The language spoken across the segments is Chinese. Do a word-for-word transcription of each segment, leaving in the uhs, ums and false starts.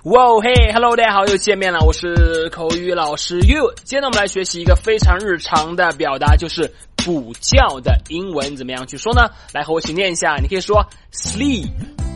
哇嘿 ，Hello， 大家好，又见面了，我是口语老师 You。今天呢，我们来学习一个非常日常的表达，就是补觉的英文怎么样去说呢？来和我一起念一下，你可以说 sleep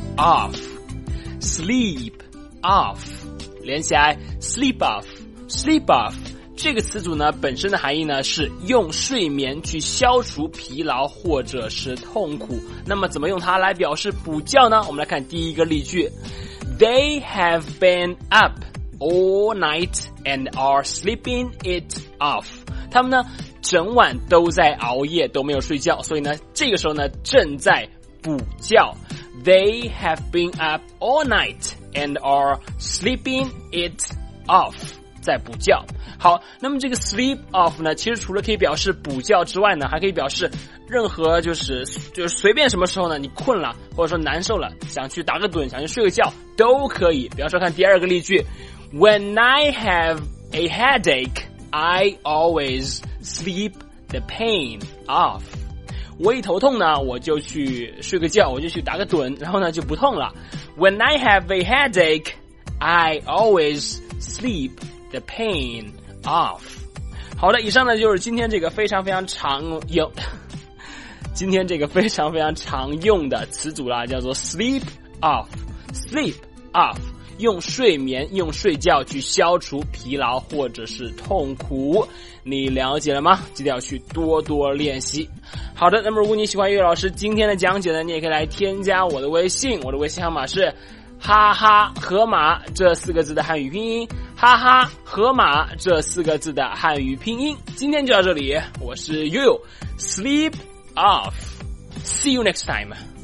off，sleep off， 连起来 sleep off，sleep off。这个词组呢，本身的含义呢是用睡眠去消除疲劳或者是痛苦。那么怎么用它来表示补觉呢？我们来看第一个例句。They have been up all night and are sleeping it off. 他们呢，整晚都在熬夜，都没有睡觉，所以呢，这个时候呢，正在补觉。They have been up all night and are sleeping it off. 在补觉。好，那么这个 sleep off 呢，其实除了可以表示补觉之外呢，还可以表示任何就是就是随便什么时候呢，你困了或者说难受了，想去打个盹，想去睡个觉都可以。比方说看第二个例句 ，When I have a headache, I always sleep the pain off. 我一头痛呢，我就去睡个觉，我就去打个盹，然后呢就不痛了。When I have a headache, I always sleep the pain off. 好的，以上呢就是今天这个非常非常常用，今天这个非常非常常用的词组啦，叫做 sleep off。sleep off， 用睡眠、用睡觉去消除疲劳或者是痛苦。你了解了吗？记得要去多多练习。好的，那么如果你喜欢岳老师今天的讲解呢，你也可以来添加我的微信，我的微信号码是哈哈河马这四个字的汉语拼音，哈哈河马这四个字的汉语拼音。今天就到这里，我是 You Sleep Off. See you next time.